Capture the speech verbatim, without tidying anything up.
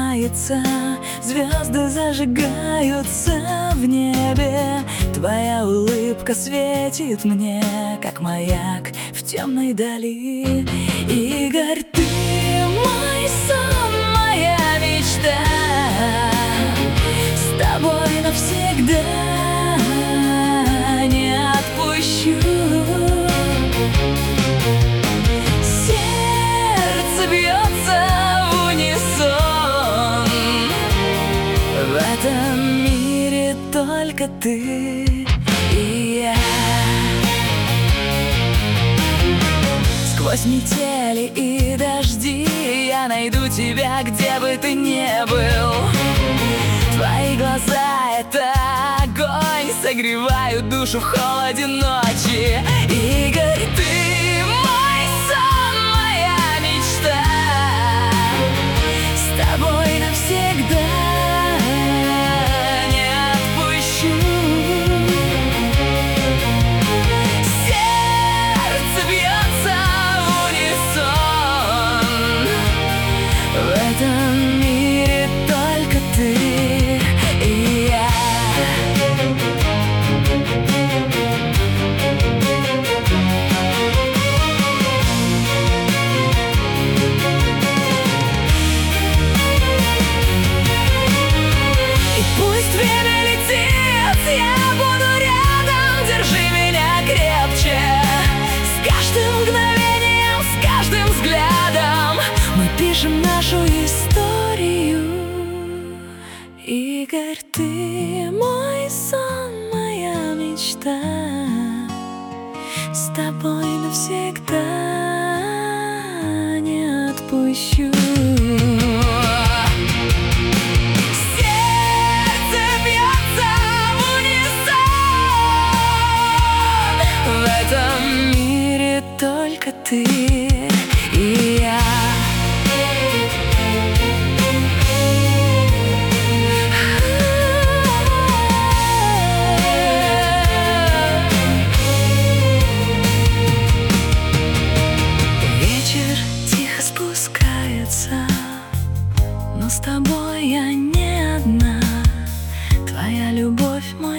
сжимается, звезды зажигаются в небе. Твоя улыбка светит мне, как маяк в темной дали. Игорь, ты мой сон, моя мечта, с тобой навсегда не отпущу. Сердце бьется в унисон, в этом мире только ты и я. Сквозь метели и дожди я найду тебя, где бы ты ни был. Твои глаза — это огонь, согревают душу в холоде ночи. Игорь, ты мой сон, моя мечта, с тобой навсегда не отпущу. Сердце бьется в унисон, в этом мире только ты. Пишем нашу историю. Игорь, ты мой сон, моя мечта, с тобой навсегда не отпущу. Сердце бьется в унисон, в этом мире только ты и я. Но с тобой я не одна. Твоя любовь — мой